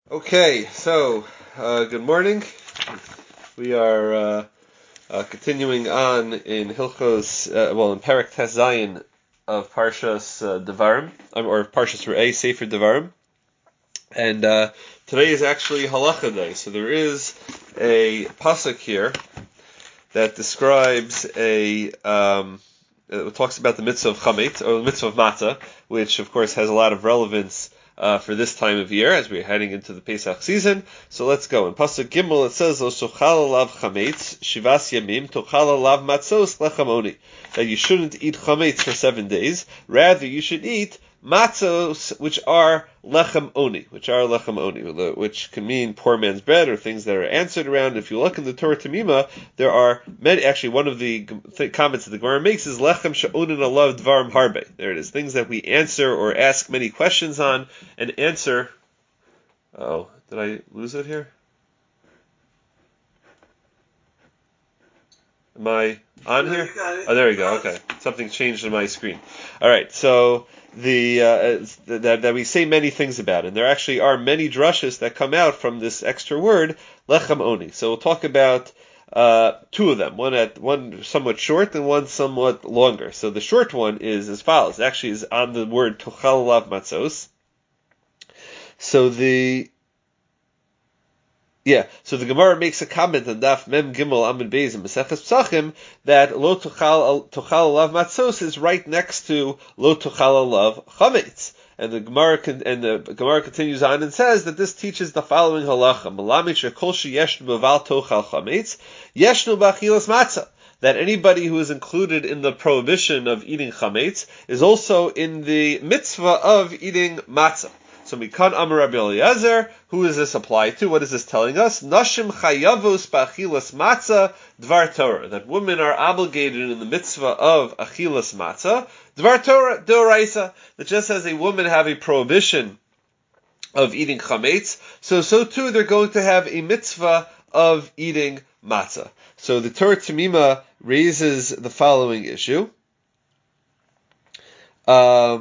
Okay, so good morning. We are continuing on in Hilchos, in Perek Tes Zayin of Parshas Devarim, or Parshas Re'eh Sefer Devarim, and today is actually Halacha Day. So there is a pasuk here that describes it talks about the mitzvah of chametz, or the mitzvah of matzah, which of course has a lot of relevance for this time of year as we're heading into the Pesach season. So let's go. In Pasuk Gimel it says, Lo shochal alav chametz shivas yamim tochal alav matzos lechem oni. That you shouldn't eat chametz for 7 days. Rather, you should eat matzos, which are lechem oni, which can mean poor man's bread or things that are answered around. If you look in the Torah Tamima, there are many. Actually, one of the comments that the Gemara makes is lechem she'onin alav dvarim harbe. There it is, things that we answer or ask many questions on and answer. Oh, did I lose it here? Am I on here? Oh, there we go. Okay, something changed on my screen. All right, so that we say many things about it. And there actually are many drushes that come out from this extra word lechem oni. So we'll talk about two of them. One somewhat short and one somewhat longer. So the short one is as follows. It actually is on the word tochal alav matzos. So the Gemara makes a comment on Daf Mem Gimel Amud Beis in Maseches Psachim that Lo Tochal Alav Matzos is right next to Lo Tochal Alav Chametz, and the Gemara continues on and says that this teaches the following halacha: Malami shekol sheyeshnu b'val tochal chametz yeshnu b'achilas matzah. That anybody who is included in the prohibition of eating chametz is also in the mitzvah of eating matzah. So Mikan Amar Rabbi Eliezer, who does this apply to? What is this telling us? Nashim chayavos b'achilas matzah dvar Torah. That women are obligated in the mitzvah of achilas matzah dvar Torah deoraisa. That just as a woman have a prohibition of eating chametz, so too they're going to have a mitzvah of eating matzah. So the Torah Tamima raises the following issue. That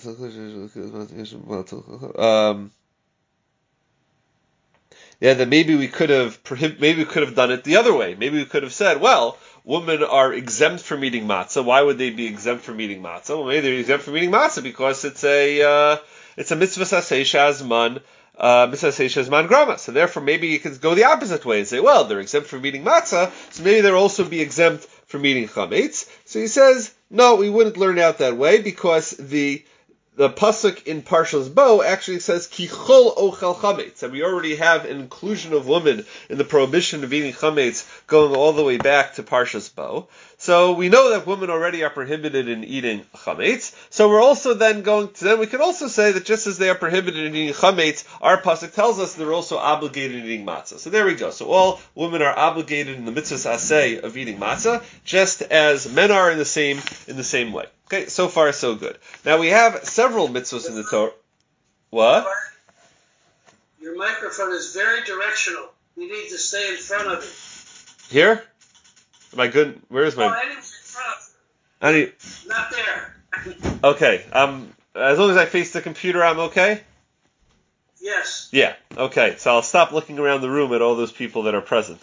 maybe we could have done it the other way. Maybe we could have said, well, women are exempt from eating matzah. Why would they be exempt from eating matzah? Well, maybe they're exempt from eating matzah because it's a mitzvah saseh shazman. Grama. So therefore, maybe you could go the opposite way and say, well, they're exempt from eating matzah, so maybe they'll also be exempt from eating chametz. So he says, no, we wouldn't learn out that way because the pasuk in Parshas Bo actually says kichol ochel chametz, and we already have an inclusion of women in the prohibition of eating chametz going all the way back to Parshas Bo. So we know that women already are prohibited in eating chametz. So we're also then we can also say that just as they are prohibited in eating chametz, our pasuk tells us they're also obligated in eating matzah. So there we go. So all women are obligated in the mitzvah aseh of eating matzah, just as men are in the same way. Okay, so far so good. Now we have several mitzvahs in the Torah. What? Your microphone is very directional. You need to stay in front of it. Here? Am I good? Where is my... Oh, anywhere in front of it. Not there. Okay, as long as I face the computer, I'm okay? Yes. Yeah, okay. So I'll stop looking around the room at all those people that are present.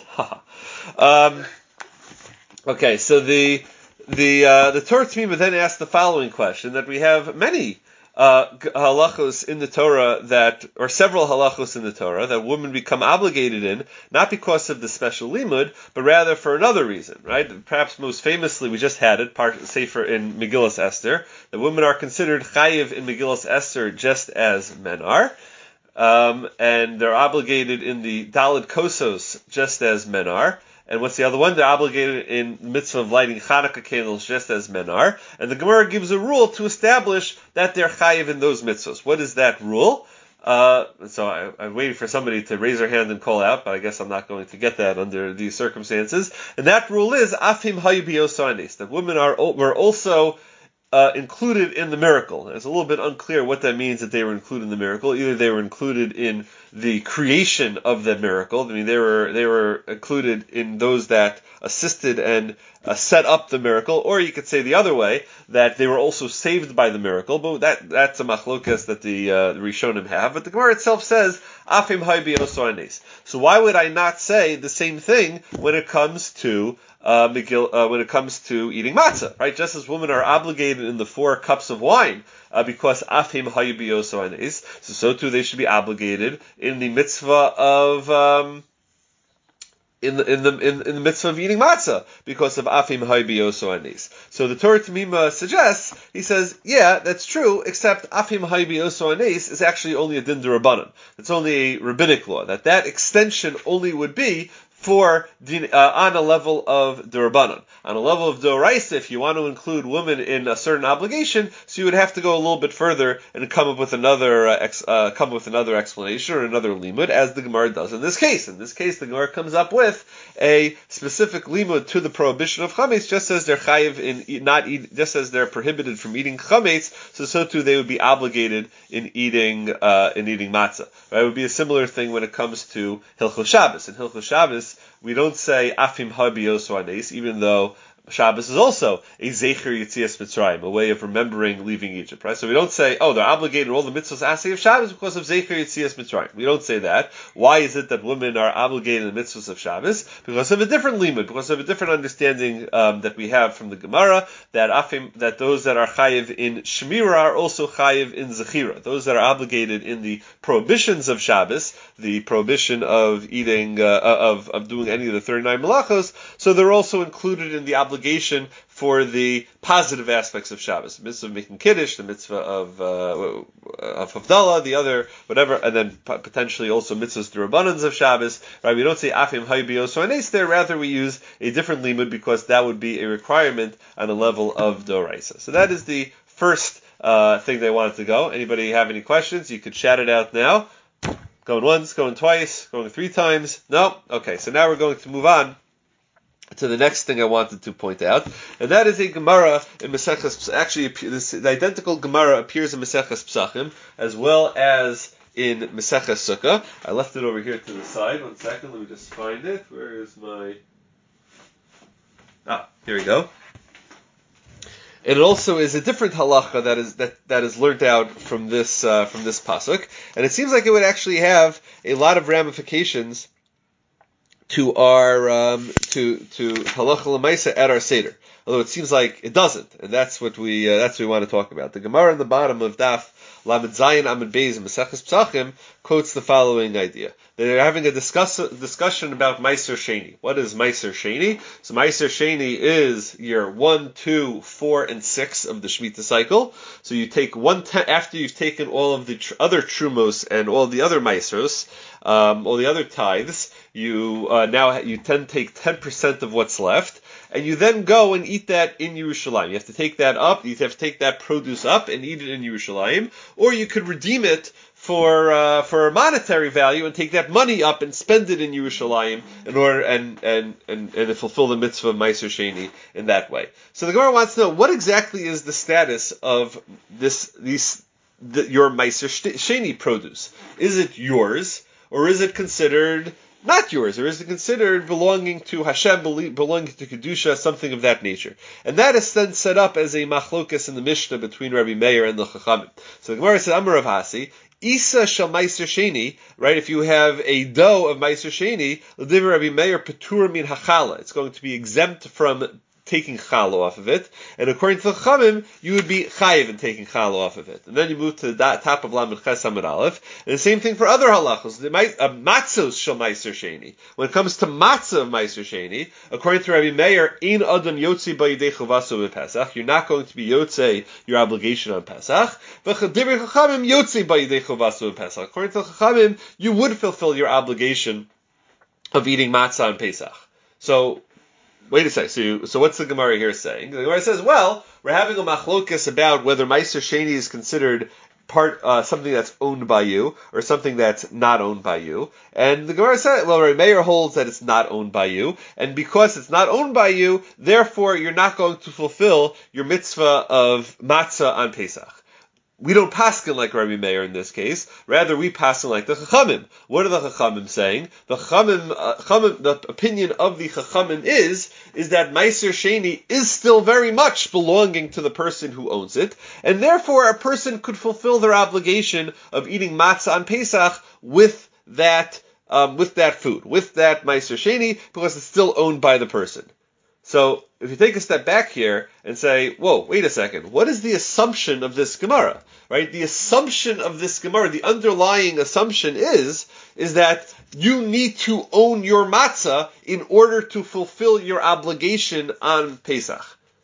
Okay, so the Torah Tamima then asks the following question, that we have many halachos in the Torah or several halachos in the Torah that women become obligated in, not because of the special limud, but rather for another reason, right? Perhaps most famously, we just had it, Sefer in Megillas Esther, that women are considered chayiv in Megillas Esther just as men are, and they're obligated in the Daled Kosos just as men are. And what's the other one? They're obligated in the mitzvah of lighting Hanukkah candles just as men are. And the Gemara gives a rule to establish that they're chayiv in those mitzvahs. What is that rule? So I'm waiting for somebody to raise their hand and call out, but I guess I'm not going to get that under these circumstances. And that rule is afim hayu biyosanis, that women were also included in the miracle. It's a little bit unclear what that means that they were included in the miracle. Either they were included in the creation of the miracle. I mean, they were included in those that assisted and set up the miracle, or you could say the other way, that they were also saved by the miracle. But that's a machlokas that the Rishonim have. But the Gemara itself says afim haybi oso anes. So why would I not say the same thing when it comes to when it comes to eating matzah, right? Just as women are obligated in the 4 cups of wine because afim haybi oso anes, so too they should be obligated in the mitzvah of in the mitzvah of eating matzah because of afim haybi oso anes. So the Torah Tamima suggests, he says, yeah, that's true, except afim haybi oso anes is actually only a din d'Rabbanan. It's only a rabbinic law. That extension only would be for on a level of D'Rabbanan. On a level of D'Oraisa, if you want to include women in a certain obligation, so you would have to go a little bit further and come up with another explanation or another limud, as the Gemara does in this case. In this case, the Gemara comes up with a specific limud to the prohibition of chametz, just as they're chayiv in not eat, just as they're prohibited from eating chametz, so too they would be obligated in eating matzah. Right? It would be a similar thing when it comes to Hilchos Shabbos. In Hilchos Shabbos, we don't say afim haybi oso anes, even though Shabbos is also a Zecher Yetzias Mitzrayim, a way of remembering leaving Egypt, right? So we don't say, they're obligated all the mitzvahs asay of Shabbos because of Zecher Yetzias Mitzrayim. We don't say that. Why is it that women are obligated in the mitzvahs of Shabbos? Because of a different limud, because of a different understanding that we have from the Gemara, that those that are chayiv in Shemira are also chayiv in Zechira. Those that are obligated in the prohibitions of Shabbos, the prohibition of eating, of doing any of the 39 malachos, so they're also included in the obligation for the positive aspects of Shabbos, the mitzvah of making kiddush, the mitzvah of Havdalah, the other whatever, and then potentially also mitzvahs d'Rabbanans of Shabbos. Right? We don't say afim haybi oso anes there. Rather, we use a different limud because that would be a requirement on the level of d'oraisa. So that is the first thing they wanted to go. Anybody have any questions? You could shout it out now. Going once, going twice, going 3 times. No? Okay. So now we're going to move on to the next thing I wanted to point out, and that is a Gemara in Maseches. Actually, the identical Gemara appears in Maseches Psachim as well as in Maseches Sukkah. I left it over here to the side. 1 second, let me just find it. Where is my? Here we go. And it also is a different halacha that is learnt out from this pasuk, and it seems like it would actually have a lot of ramifications to our to halacha l'maisa at our seder, although it seems like it doesn't, and that's what we want to talk about. The Gemara in the bottom of Daf Lamed Zayin Amud Beis in Maseches Psachim quotes the following idea. They're having a discussion about Meiser Sheni. What is Meiser Sheni? So Meiser Sheni is year 1, 2, 4, and 6 of the Shemitah cycle. So you take after you've taken all of the other trumos and all the other Meisros, all the other tithes, you tend to take 10% of what's left, and you then go and eat that in Yerushalayim. You have to take that up, you have to take that produce up and eat it in Yerushalayim, or you could redeem it for a monetary value and take that money up and spend it in Yerushalayim in order and fulfill the mitzvah of Meiser Sheni in that way. So the Gemara wants to know, what exactly is the status of your Meiser Sheni produce? Is it yours, or is it considered not yours, or is it considered belonging to Hashem, belonging to Kedusha, something of that nature? And that is then set up as a machlokas in the Mishnah between Rabbi Meir and the Chachamim. So the Gemara says, Amar Rav Hasi, Isa shel Meiser Sheni, right? If you have a dough of Meiser Sheni, l'divrei Rabbi Meir petur min hachala. It's going to be exempt from taking chalo off of it, and according to the Chachamim, you would be chayiv in taking chalo off of it. And then you move to the top of Lamed Ches Amud Aleph, and the same thing for other halachos. Matzos shel Meiser Sheni. When it comes to matzah of Meiser Sheni, according to Rabbi Meir, ein adam yotzi b'yidei chovaso b'Pesach. You're not going to be yotzei your obligation on Pesach. V'chadivrei Chachamim yotzi b'yidei chovaso b'Pesach. According to the Chachamim, you would fulfill your obligation of eating matzah on Pesach. So, wait a second. So what's the Gemara here saying? The Gemara says, well, we're having a machlokas about whether Meiser Sheni is considered something that's owned by you or something that's not owned by you. And the Gemara says, well, Rabbi Meir holds that it's not owned by you, and because it's not owned by you, therefore you're not going to fulfill your mitzvah of matzah on Pesach. We don't paskin like Rabbi Meir in this case. Rather, we paskin like the Chachamim. What are the Chachamim saying? The the opinion of the Chachamim is that Meiser Sheni is still very much belonging to the person who owns it, and therefore a person could fulfill their obligation of eating matzah on Pesach with that food, with that Meiser Sheni, because it's still owned by the person. So if you take a step back here and say, whoa, wait a second, what is the assumption of this Gemara? Right? The assumption of this Gemara, the underlying assumption is that you need to own your matzah in order to fulfill your obligation on Pesach.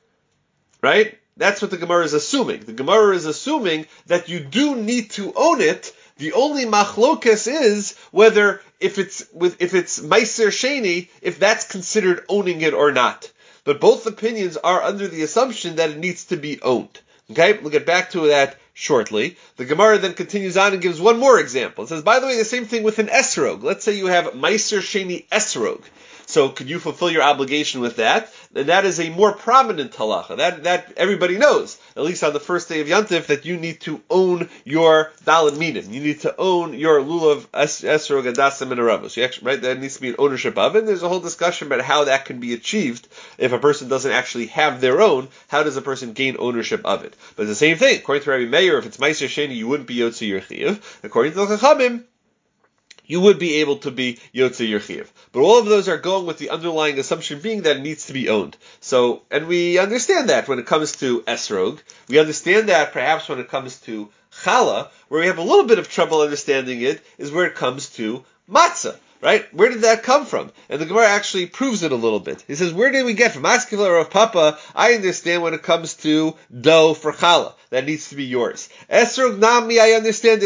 Right? That's what the Gemara is assuming. The Gemara is assuming that you do need to own it. The only machlokes is whether if it's Meiser Sheni, if that's considered owning it or not. But both opinions are under the assumption that it needs to be owned. Okay, we'll get back to that shortly. The Gemara then continues on and gives one more example. It says, by the way, the same thing with an esrog. Let's say you have Meiser Sheni esrog. So could you fulfill your obligation with that? And that is a more prominent halacha. That everybody knows, at least on the first day of Yantif, that you need to own your daled minim. You need to own your lulav esrog adasim and arabos. Right? There needs to be an ownership of it. And there's a whole discussion about how that can be achieved if a person doesn't actually have their own. How does a person gain ownership of it? But it's the same thing. According to Rabbi Meir, if it's Meiser Sheni, you wouldn't be Yotze Yer Chiyuv. According to the Chachamim, you would be able to be Yotze Yer Chiyuv. But all of those are going with the underlying assumption being that it needs to be owned. So, and we understand that when it comes to esrog. We understand that perhaps when it comes to challah. Where we have a little bit of trouble understanding it is where it comes to matzah. Right? Where did that come from? And the Gemara actually proves it a little bit. He says, where did we get from Askevla of Papa? I understand when it comes to dough for challah. That needs to be yours. Esrog nami, I understand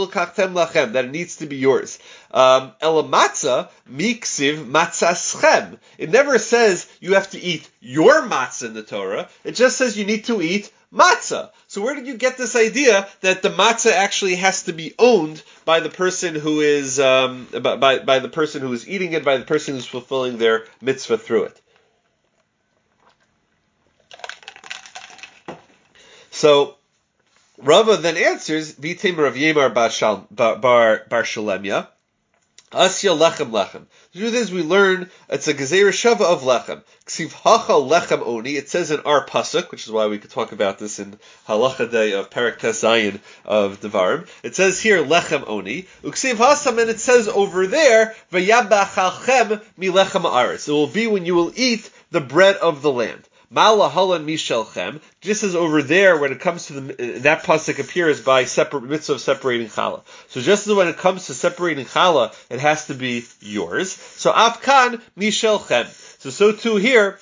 that it needs to be yours. Ela matzah, miksiv matzaschem. It never says you have to eat your matzah in the Torah. It just says you need to eat matzah. So where did you get this idea that the matzah actually has to be owned by the person who is by the person who is eating it, by the person who's fulfilling their mitzvah through it? So Rava then answers, V'tem Rav Yemar bar Shalemya, Asya lechem. The truth is, we learn it's a gezeira shava of lechem. Ksiv hacha lechem oni. It says in our pasuk, which is why we could talk about this in halacha day of Perek Tes Zayin of Devarim. It says here lechem oni. Uksiv hasam, and it says over there v'yabachalchem mi lechem haaretz. It will be when you will eat the bread of the land. Ma'ala halan mishelchem, just as over there when it comes to that pasuk appears by mitzvah of separating challah. So just as when it comes to separating challah, it has to be yours. So afkan mishelchem. So too here,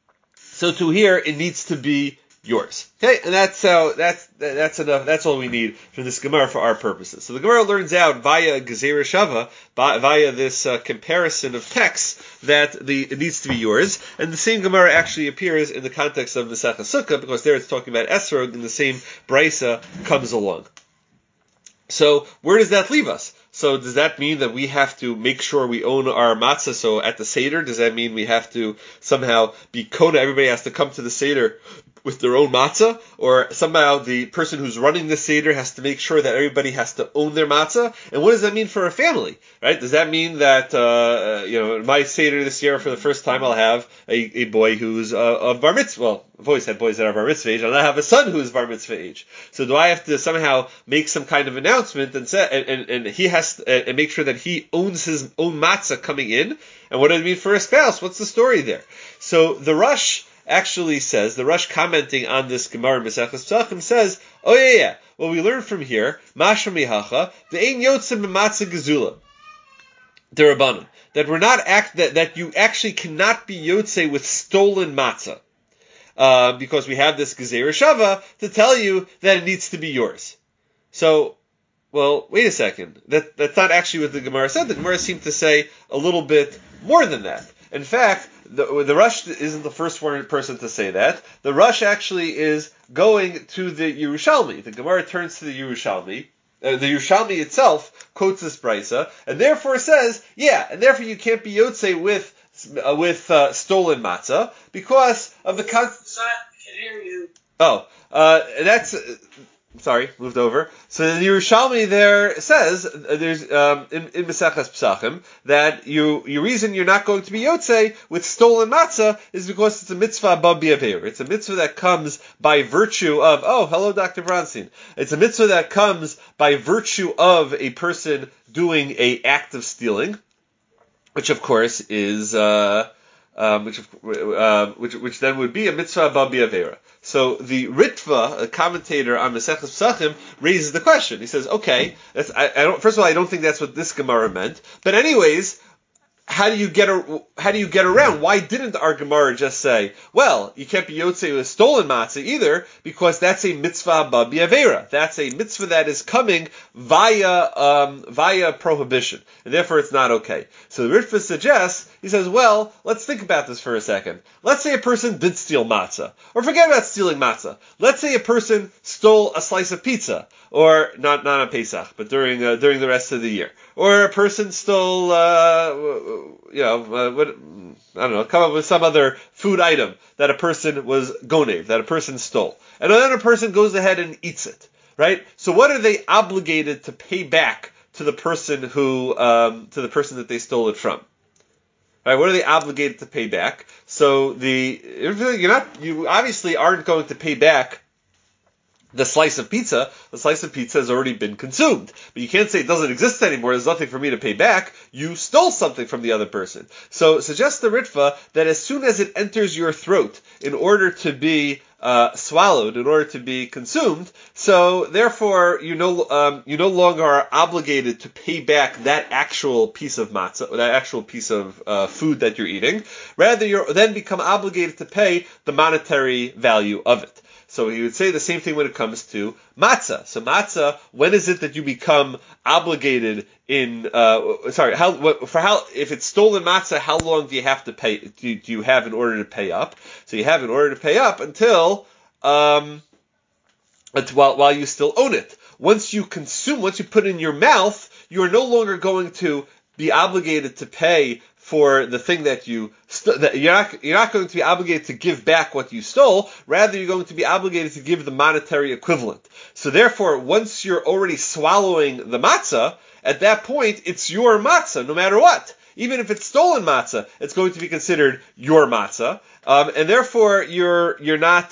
it needs to be yours. Okay, and that's enough. That's all we need from this Gemara for our purposes. So the Gemara learns out via Gezerah Shava, via this comparison of texts, that it needs to be yours. And the same Gemara actually appears in the context of Masechah Sukkah, because there it's talking about esrog, and the same brisa comes along. So where does that leave us? So does that mean that we have to make sure we own our matzah? So at the Seder, does that mean we have to somehow be kona? Everybody has to come to the Seder with their own matzah? Or somehow the person who's running the Seder has to make sure that everybody has to own their matzah? And what does that mean for a family? Right? Does that mean that, in my Seder this year, for the first time, I'll have a boy who's of bar mitzvah? Well, I've always had boys that are bar mitzvah age. I'll now have a son who's bar mitzvah age. So do I have to somehow make some kind of announcement and say, and he has to, and make sure that he owns his own matzah coming in? And what does it mean for a spouse? What's the story there? So the Rosh actually says, the Rosh commenting on this Gemara Maseches Pesachim says, oh yeah, well we learn from here, Masha mihacha, the ein yotzim b'matzah gezula, the Rabbanim, that we're not that you actually cannot be yotze with stolen matzah, because we have this Gezerah Shava to tell you that it needs to be yours. So, well, wait a second. That's not actually what the Gemara said. The Gemara seemed to say a little bit more than that. In fact, the Rosh isn't the first person to say that. The Rosh actually is going to the Yerushalmi. The Gemara turns to the Yerushalmi. The Yerushalmi itself quotes this brisa, and therefore says, and therefore you can't be yotze with stolen matzah because of the I can hear you. that's moved over. So the Yerushalmi there says, there's in Mesechus Pesachim, that you reason you're not going to be Yotzei with stolen matzah is because it's a mitzvah above B'Aver. It's a mitzvah that comes by virtue of, oh, hello, Dr. Bronstein. It's a mitzvah that comes by virtue of a person doing a act of stealing, which of course is, which then would be a mitzvah above B'Avera. So the Ritva, a commentator on Mesechus Pesachim, raises the question. He says, okay, first of all, I don't think that's what this Gemara meant, but anyways, how do you get around? Why didn't our Gemara just say, well, you can't be Yotzei with stolen matzah either, because that's a mitzvah above B'Avera. That's a mitzvah that is coming via prohibition, and therefore it's not okay. So the Ritva suggests, he says, well, let's think about this for a second. Let's say a person did steal matzah, or forget about stealing matzah. Let's say a person stole a slice of pizza, or not on Pesach, but during the rest of the year. Or a person stole, come up with some other food item that a person was gonev, that a person stole. And then a person goes ahead and eats it, right? So what are they obligated to pay back to the person that they stole it from? Right? What are they obligated to pay back? So you obviously aren't going to pay back the slice of pizza. The slice of pizza has already been consumed. But you can't say it doesn't exist anymore, there's nothing for me to pay back. You stole something from the other person. So suggest the Ritva that as soon as it enters your throat, in order to be swallowed, in order to be consumed, so therefore you no longer are obligated to pay back that actual piece of matzah, that actual piece of food that you're eating. Rather, you then become obligated to pay the monetary value of it. So he would say the same thing when it comes to matzah. So matzah, when is it that you become obligated if it's stolen matzah, how long do you have to pay? Do you have in order to pay up? So you have in order to pay up until while you still own it. Once you put it in your mouth, you are no longer going to be obligated to pay for the thing that you're not going to be obligated to give back what you stole. Rather, you're going to be obligated to give the monetary equivalent. So therefore, once you're already swallowing the matzah, at that point, it's your matzah, no matter what. Even if it's stolen matzah, it's going to be considered your matzah, and therefore you're not.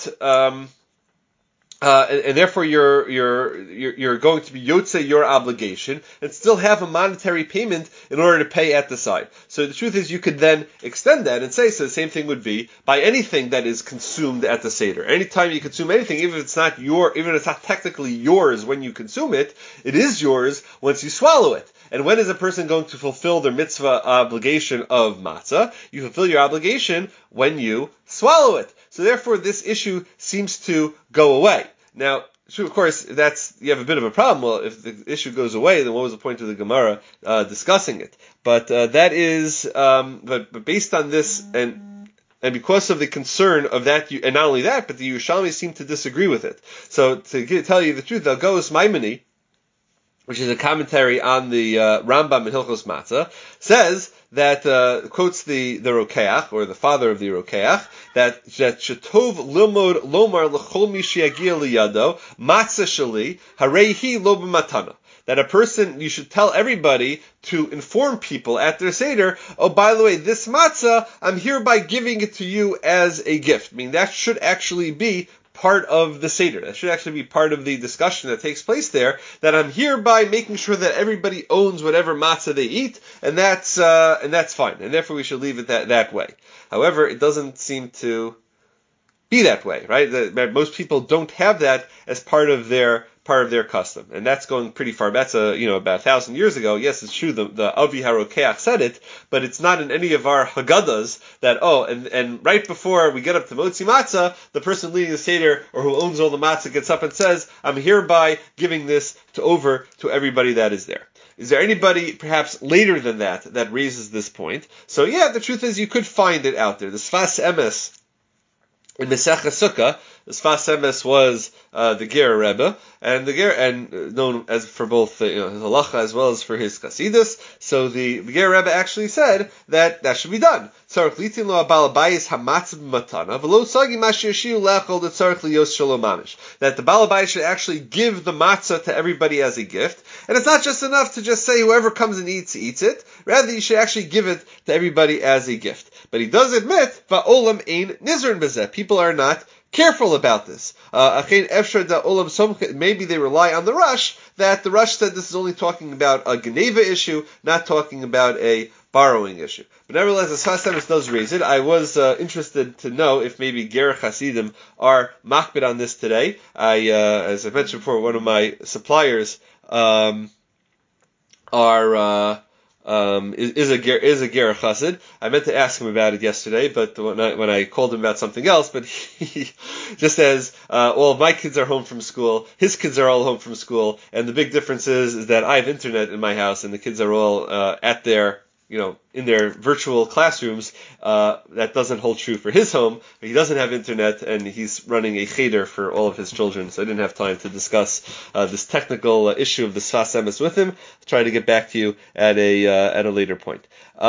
And therefore you're going to be yotzei your obligation and still have a monetary payment in order to pay at the side. So the truth is you could then extend that and say, so the same thing would be by anything that is consumed at the Seder. Anytime you consume anything, even if it's not technically yours when you consume it, it is yours once you swallow it. And when is a person going to fulfill their mitzvah obligation of matzah? You fulfill your obligation when you swallow it. So therefore, this issue seems to go away. Now, of course, you have a bit of a problem. Well, if the issue goes away, then what was the point of the Gemara discussing it? But that is, but based on this and because of the concern of that, and not only that, but the Yerushalmi seem to disagree with it. So to tell you the truth, the Goos Maimoni, which is a commentary on the Rambam in Hilchos Matzah, says that quotes the Rokeach, or the father of the Rokeach, that shetov lilmod lomar l'chol mi sheyagia liyado matzah sheli hareihi lo b'matana. That a person, you should tell everybody to inform people at their Seder, oh, by the way, this matzah, I'm hereby giving it to you as a gift. I mean, that should actually be part of the Seder. That should actually be part of the discussion that takes place there, that I'm hereby making sure that everybody owns whatever matzah they eat, and that's fine. And therefore we should leave it that way. However, it doesn't seem to be that way, right? Most people don't have that as part of their custom, and that's going pretty far. That's about 1,000 years ago. Yes, it's true. The Avi HaRokeach said it, but it's not in any of our Haggadahs that and right before we get up to Motzi Matzah, the person leading the Seder or who owns all the matzah gets up and says, "I'm hereby giving this over to everybody that is there." Is there anybody perhaps later than that raises this point? So yeah, the truth is you could find it out there. The Sfas Emes in Mesechus Sukkah, The Sfas Emes was the Ger Rebbe, and the Ger, and known as for both his halacha as well as for his Chasidus. So the Ger Rebbe actually said that should be done. That the Balabais should actually give the matzah to everybody as a gift. And it's not just enough to just say whoever comes and eats it. Rather, you should actually give it to everybody as a gift. But he does admit, va'olam ein nizrin bezeh. People are not careful about this. Maybe they rely on the Rush, that the Rush said this is only talking about a Geneva issue, not talking about a borrowing issue. But nevertheless, the Sfas Emes does raise it. I was interested to know if maybe Ger Hasidim are makbid on this today. As I mentioned before, one of my suppliers is a Ger Chassid. I meant to ask him about it yesterday, but when I called him about something else, but he just says, well, my kids are home from school, his kids are all home from school, and the big difference is that I have internet in my house, and the kids are all at their, in their virtual classrooms. That doesn't hold true for his home. He doesn't have internet, and he's running a cheder for all of his children, so I didn't have time to discuss this technical issue of the Sfas Emes with him. I'll try to get back to you at a later point.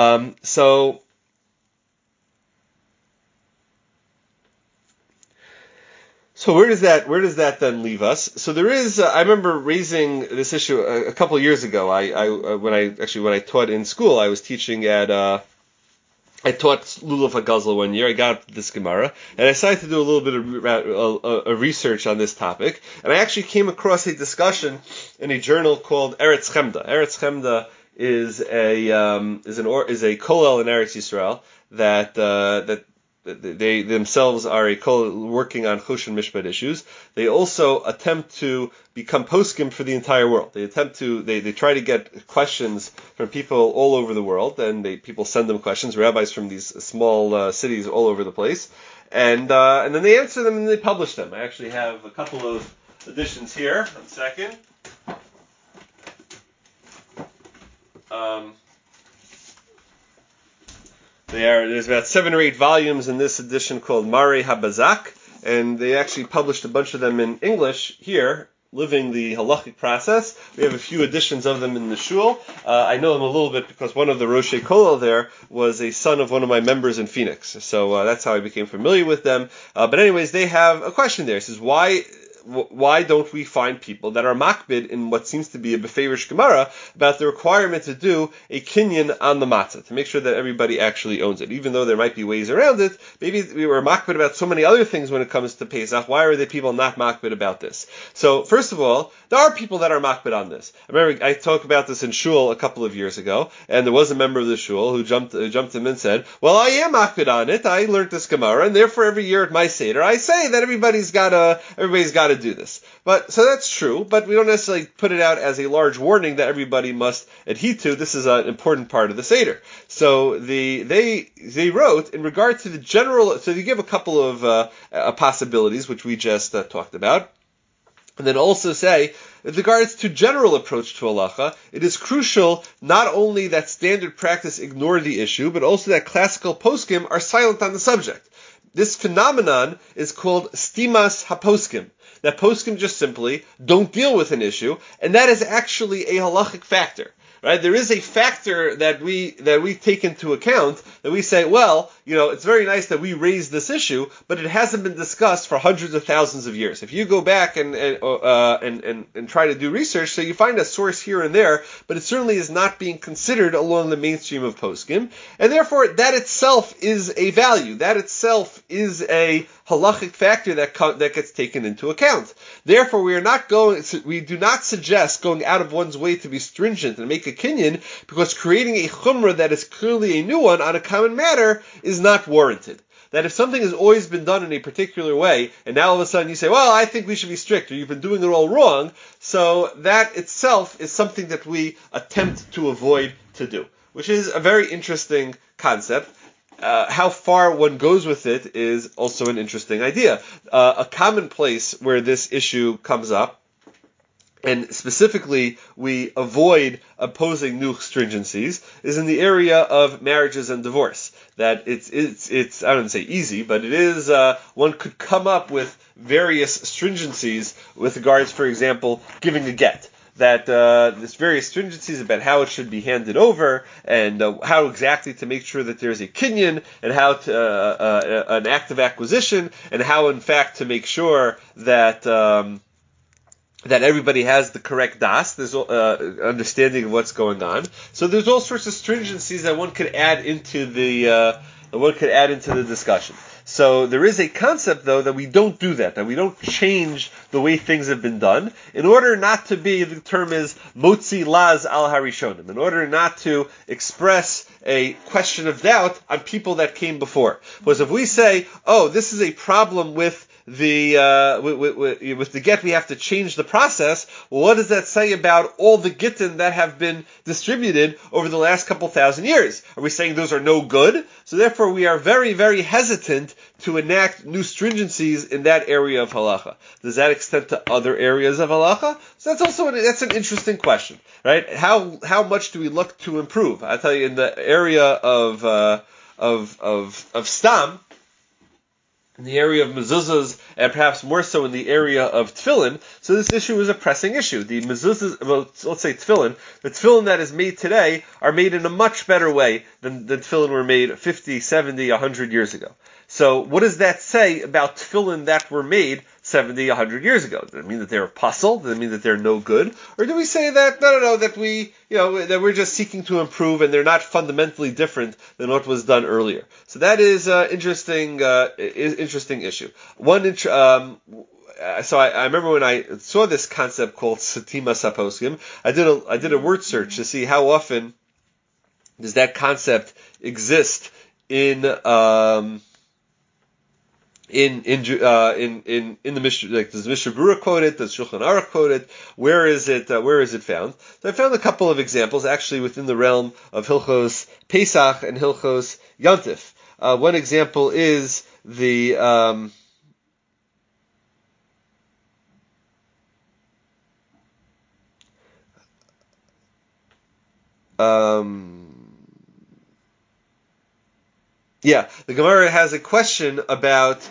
So where does that then leave us? So there is, I remember raising this issue a couple of years ago. When I taught in school, I was teaching I taught Lulav HaGazal one year. I got this Gemara, and I decided to do a little bit of research on this topic. And I actually came across a discussion in a journal called Eretz Chemda. Eretz Chemda is a kollel in Eretz Yisrael that they themselves are a kollel working on Chush and Mishpat issues. They also attempt to become poskim for the entire world. They try to get questions from people all over the world, and people send them questions, rabbis from these small cities all over the place, and then they answer them and they publish them. I actually have a couple of editions here. 1 second. There's about 7 or 8 volumes in this edition called Marei HaBazak, and they actually published a bunch of them in English here, living the halachic process. We have a few editions of them in the shul. I know them a little bit because one of the Roshei Kollel there was a son of one of my members in Phoenix, so that's how I became familiar with them. But anyways, they have a question there. It says, why don't we find people that are makbid in what seems to be a beferish Gemara about the requirement to do a kinyan on the matzah, to make sure that everybody actually owns it? Even though there might be ways around it, maybe we were makbid about so many other things when it comes to Pesach. Why are the people not makbid about this? So, first of all, there are people that are makbid on this. I remember I talked about this in shul a couple of years ago, and there was a member of the shul who jumped in and said, well, I am makbid on it. I learned this Gemara, and therefore every year at my Seder, I say that everybody's gotta do this. But so that's true, but we don't necessarily put it out as a large warning that everybody must adhere to. This is an important part of the Seder. So they wrote in regard to the general. So they give a couple of possibilities, which we just talked about, and then also say, with regards to general approach to halacha, it is crucial not only that standard practice ignore the issue, but also that classical poskim are silent on the subject. This phenomenon is called stimas haposkim. That poskim just simply don't deal with an issue, and that is actually a halachic factor. Right? There is a factor that we take into account, that we say, well, it's very nice that we raised this issue, but it hasn't been discussed for hundreds of thousands of years. If you go back and try to do research, so you find a source here and there, but it certainly is not being considered along the mainstream of poskim, and therefore that itself is a value. That itself is a halachic factor that gets taken into account. Therefore, we do not suggest going out of one's way to be stringent and make a kinyan, because creating a chumrah that is clearly a new one on a common matter is not warranted. That if something has always been done in a particular way, and now all of a sudden you say, well, I think we should be strict, or you've been doing it all wrong, so that itself is something that we attempt to avoid to do, which is a very interesting concept. How far one goes with it is also an interesting idea. A common place where this issue comes up and specifically we avoid opposing new stringencies, is in the area of marriages and divorce. That it's I don't say easy, but it is one could come up with various stringencies with regards, for example, giving a get. That there's various stringencies about how it should be handed over, and how exactly to make sure that there's a kinyan, and how to an act of acquisition, and how in fact to make sure that that everybody has the correct das, there's understanding of what's going on. So there's all sorts of stringencies that one could add into the discussion. So there is a concept, though, that we don't do that we don't change the way things have been done, in order not to be, the term is motzi laz al harishonim, in order not to express a question of doubt on people that came before. Because if we say, oh, this is a problem with the with the get, we have to change the process. Well, what does that say about all the gittin that have been distributed over the last couple thousand years? Are we saying those are no good? So therefore, we are very, very hesitant to enact new stringencies in that area of halacha. Does that extend to other areas of halacha? So that's an interesting question, right? How much do we look to improve? I tell you, in the area of stam, in the area of mezuzahs, and perhaps more so in the area of tefillin, so this issue is a pressing issue. The mezuzahs, let's say tefillin, the tefillin that is made today are made in a much better way than the tefillin were made 50, 70, 100 years ago. So what does that say about tefillin that were made 70, 100 years ago? Does it mean that they're apostle? Does it mean that they're no good? Or do we say that, no, that that we're just seeking to improve and they're not fundamentally different than what was done earlier? So that is interesting issue. So I remember when I saw this concept called Satima Saposkim, I did a word search to see how often does that concept exist in the Mishnah. Like, does Mishnah Berurah quote it? Does Shulchan Aruch quote it? Where is it found? So I found a couple of examples actually within the realm of Hilchos Pesach and Hilchos Yantif. One example is the the Gemara has a question about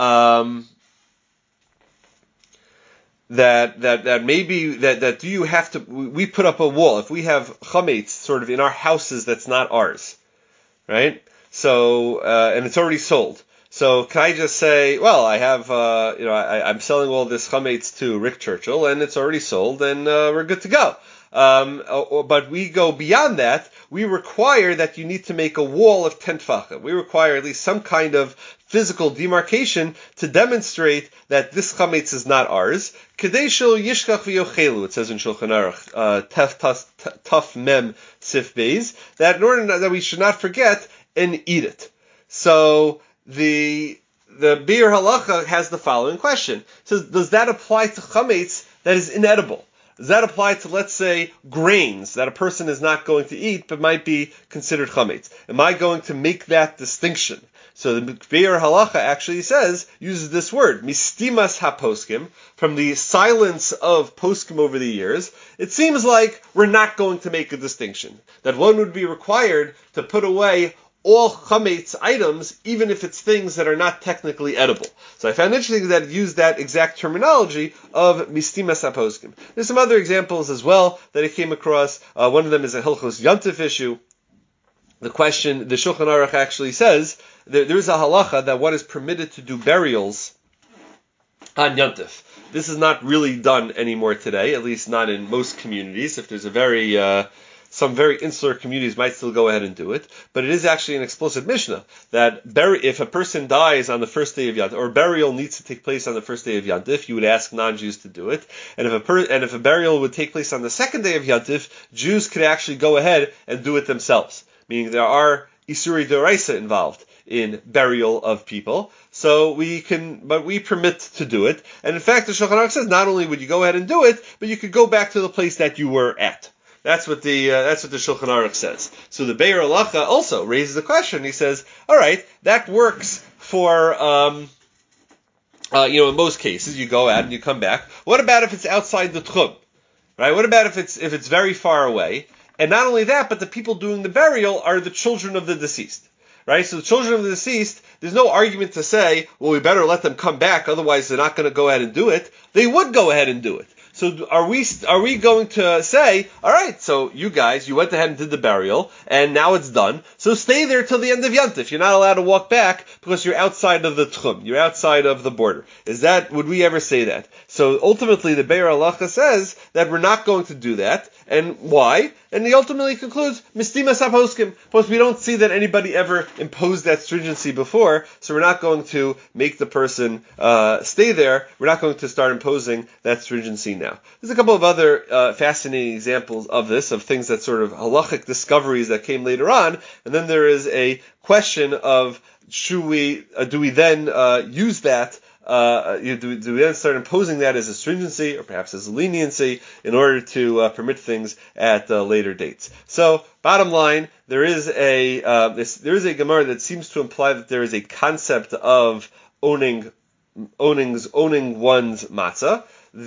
that maybe that do you have to, we put up a wall if we have chametz sort of in our houses that's not ours, right? So and it's already sold. So can I just say, well, I have I'm selling all this chametz to Rick Churchill and it's already sold and we're good to go. But we go beyond that. We require that you need to make a wall of 10 tefachim. We require at least some kind of physical demarcation to demonstrate that this chametz is not ours. Kedei shelo yishkach v'yochelu, it says in Shulchan Aruch, Taf Mem Sif Beis, that in order that we should not forget and eat it. So the Biur Halacha has the following question. It says, does that apply to chametz that is inedible? Does that apply to, let's say, grains that a person is not going to eat but might be considered chametz? Am I going to make that distinction? So the Biur Halacha actually uses this word, mistimas haposkim, from the silence of poskim over the years. It seems like we're not going to make a distinction. That one would be required to put away all chametz items, even if it's things that are not technically edible. So I found interesting that it used that exact terminology of mistimas haposkim. There's some other examples as well that I came across. One of them is a Hilchos Yantif issue. The Shulchan Aruch actually says there is a halacha that one is permitted to do burials on Yantif. This is not really done anymore today, at least not in most communities. If there's some very insular communities might still go ahead and do it, but it is actually an explicit Mishnah that if a person dies on the first day of Yantif, or burial needs to take place on the first day of Yantif, you would ask non-Jews to do it, and if a burial would take place on the second day of Yantif, Jews could actually go ahead and do it themselves, meaning there are Isuri D'Oraisa involved in burial of people, but we permit to do it, and in fact the Shulchan Aruch says not only would you go ahead and do it, but you could go back to the place that you were at. That's what the Shulchan Aruch says. So the Biur Halacha also raises the question. He says, all right, that works for in most cases you go out and you come back. What about if it's outside the tchum? right? What about if it's very far away? And not only that, but the people doing the burial are the children of the deceased. Right? So the children of the deceased, there's no argument to say, well, we better let them come back, otherwise they're not going to go ahead and do it. They would go ahead and do it. So are we going to say, all right, so you guys, you went ahead and did the burial, and now it's done, so stay there till the end of Yantif. You're not allowed to walk back because you're outside of the Tchum, you're outside of the border. Would we ever say that? So ultimately the Be'er Halacha says that we're not going to do that, and why? And he ultimately concludes, Mistima Sapposkim, because we don't see that anybody ever imposed that stringency before, so we're not going to make the person stay there. We're not going to start imposing that stringency now. There's a couple of other fascinating examples of this, of things that sort of halachic discoveries that came later on, and then there is a question of, do we then use that do we then start imposing that as a stringency or perhaps as a leniency in order to permit things at later dates? So, bottom line, there is a Gemara that seems to imply that there is a concept of owning one's matzah.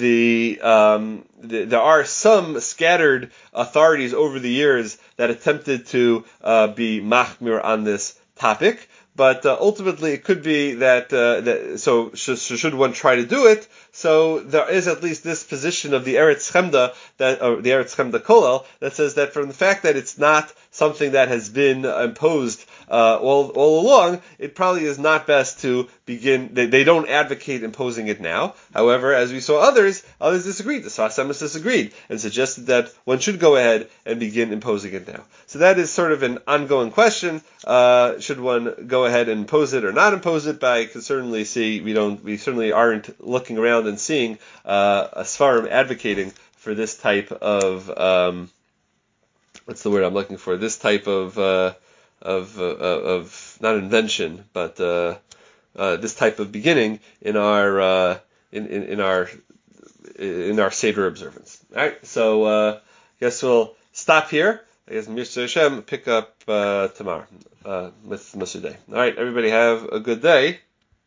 There are some scattered authorities over the years that attempted to be machmir on this topic. But ultimately, it could be that should one try to do it? So there is at least this position of the Eretz Chemda the Eretz Chemda Kollel that says that from the fact that it's not something that has been imposed all along, it probably is not best to begin. They don't advocate imposing it now. However, as we saw others disagreed. The Sfas Emes disagreed and suggested that one should go ahead and begin imposing it now. So that is sort of an ongoing question. Should one go ahead and impose it or not impose it? But I can certainly see we certainly aren't looking around and seeing a Sfarim advocating for this type of what's the word I'm looking for? This type of not invention, but this type of beginning in our in our Seder observance. All right, so I guess we'll stop here. I guess Mr. Hashem pick up tomorrow with Masudei. All right, everybody have a good day.